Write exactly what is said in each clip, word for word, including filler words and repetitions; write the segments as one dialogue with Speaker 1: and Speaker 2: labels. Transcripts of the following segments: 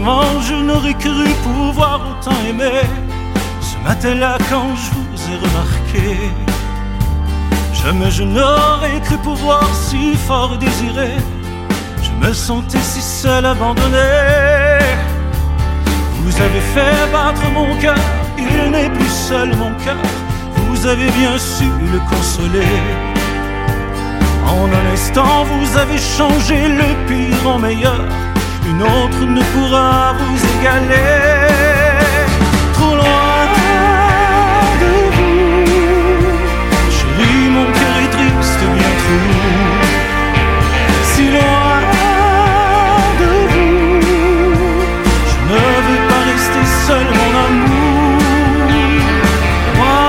Speaker 1: Comment je n'aurais cru pouvoir autant aimer ce matin-là quand je vous ai remarqué. Jamais je n'aurais cru pouvoir si fort désirer. Je me sentais si seul, abandonné. Vous avez fait battre mon cœur, il n'est plus seul mon cœur. Vous avez bien su le consoler. En un instant vous avez changé le pire en meilleur. Une autre ne pourra vous égaler. Trop loin de vous, chérie, mon cœur est triste, bien trop lourd. Si loin de vous, je ne veux pas rester seul, mon amour. Moi,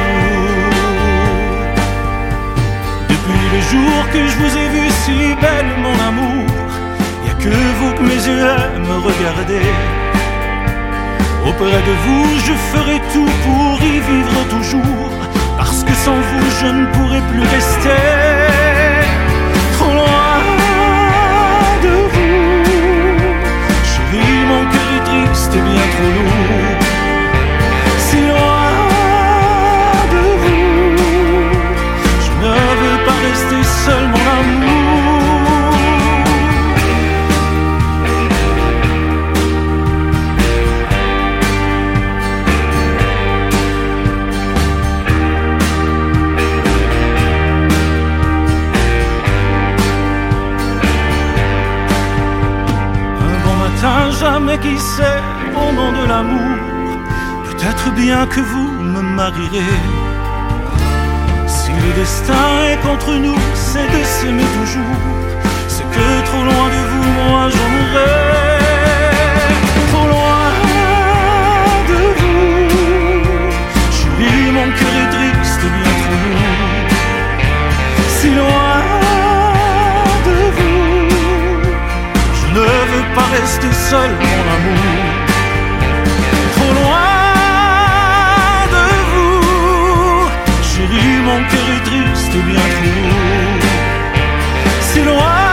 Speaker 1: depuis le jour que je vous ai vu si belle, mon amour, que vous que mes yeux aiment regarder. Auprès de vous je ferai tout pour y vivre toujours, parce que sans vous je ne pourrai plus rester. Trop loin de vous, chérie, mon cœur est triste et bien trop lourd. Si loin de vous, je ne veux pas rester seul, mon amour. Jamais qui sait, au nom de l'amour, peut-être bien que vous me marierez. Si le destin est contre nous, c'est de s'aimer toujours. C'est que trop loin de vous, moi j'en mourrai. Trop loin de vous, chérie, mon cœur est triste, bien trop lourd. Si loin de vous, je ne veux pas rester seul, mon amour. Trop loin de vous, chérie, mon cœur est triste et bien trop lourd. Si loin